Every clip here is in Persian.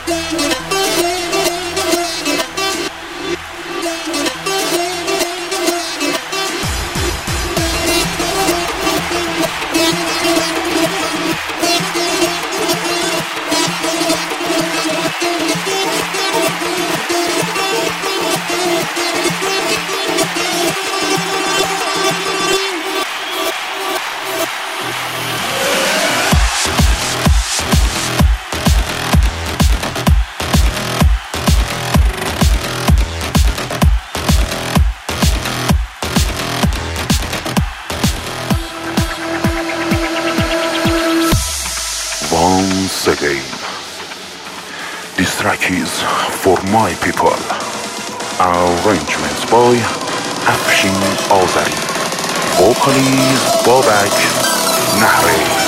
Once again, this track is for my people. Arrangements by Afshin Azari. Vocals Babak Nahri.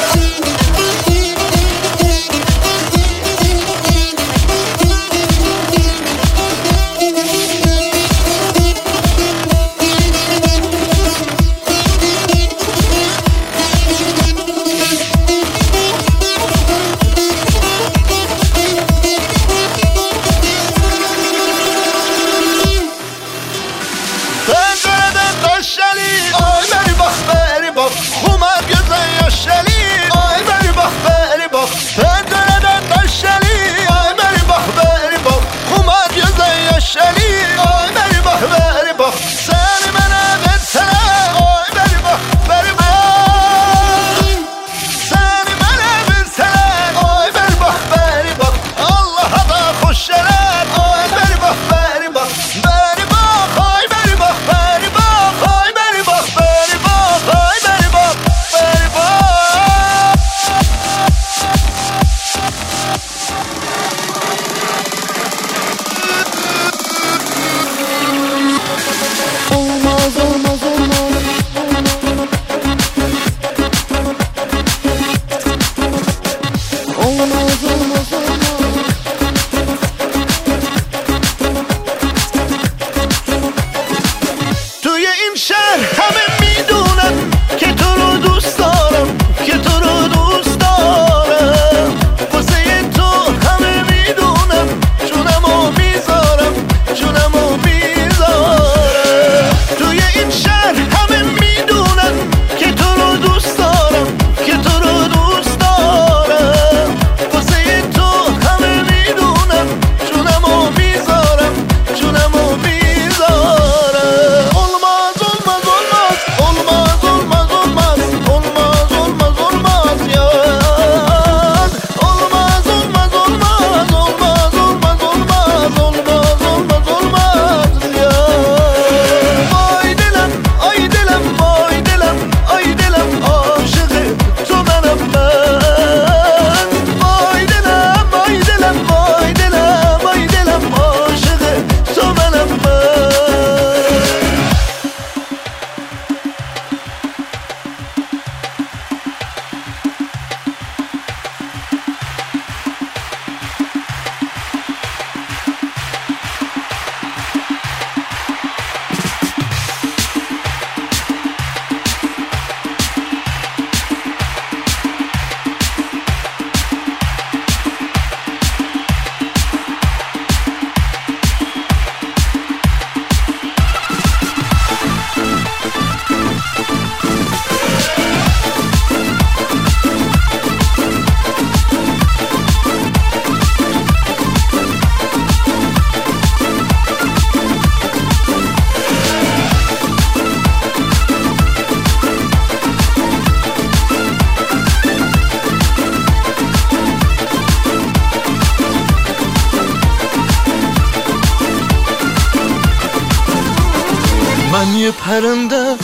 من یه پرندم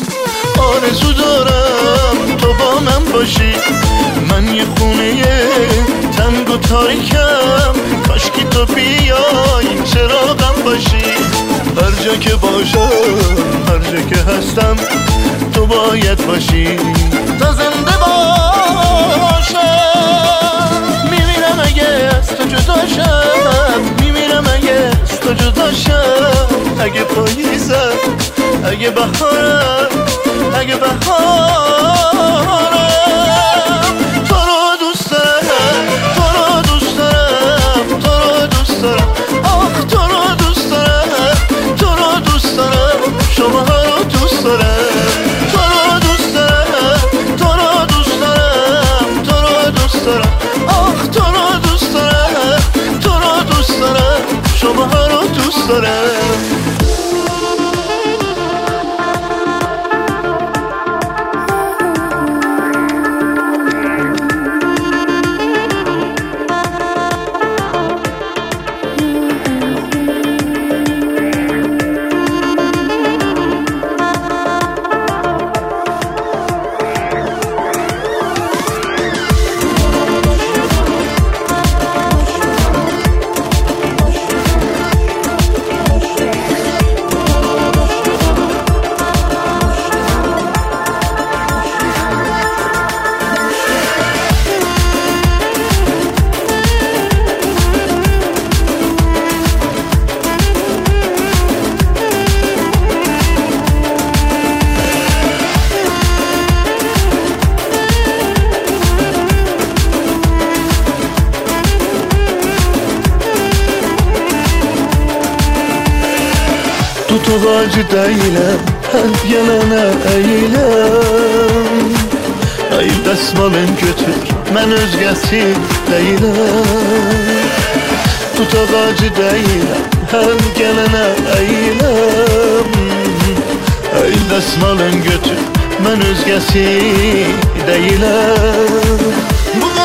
آرزو دارم تو با من باشی، من یه خونه تنگ و تاریکم، کاشکی تو بیای چراغم باشی. هر جا که باشم هر جا که هستم تو باید باشی تا زنده باشم. میمیرم اگه از تو جداشم، میمیرم اگه از تو جداشم. اگه پاییزم اگه بهارم اگه بهارم، تو رو دوست دارم تو رو دوست دارم Tut ağacı deyiləm, hər gələnə əyiləm. Əyil dəsmalın götür, mən özgəsi deyiləm. Tut ağacı deyiləm, hər gələnə əyiləm. Əyil dəsmalın götür, mən özgəsi deyiləm.